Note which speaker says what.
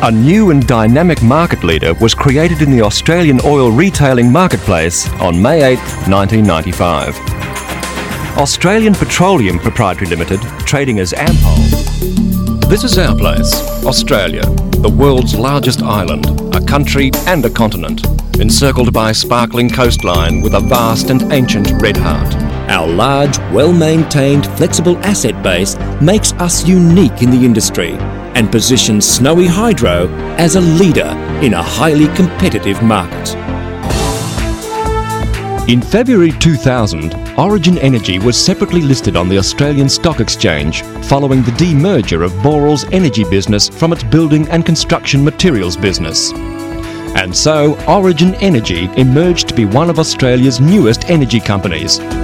Speaker 1: A new and dynamic market leader was created in the Australian oil retailing marketplace on May 8, 1995. Australian Petroleum Proprietary Limited, trading as Ampol. This is our place, Australia, the world's largest island, a country and a continent, encircled by a sparkling coastline with a vast and ancient red heart.
Speaker 2: Our large, well-maintained, flexible asset base makes us unique in the industry and positions Snowy Hydro as a leader in a highly competitive market.
Speaker 1: In February 2000, Origin Energy was separately listed on the Australian Stock Exchange following the demerger of Boral's energy business from its building and construction materials business. And so, Origin Energy emerged to be one of Australia's newest energy companies,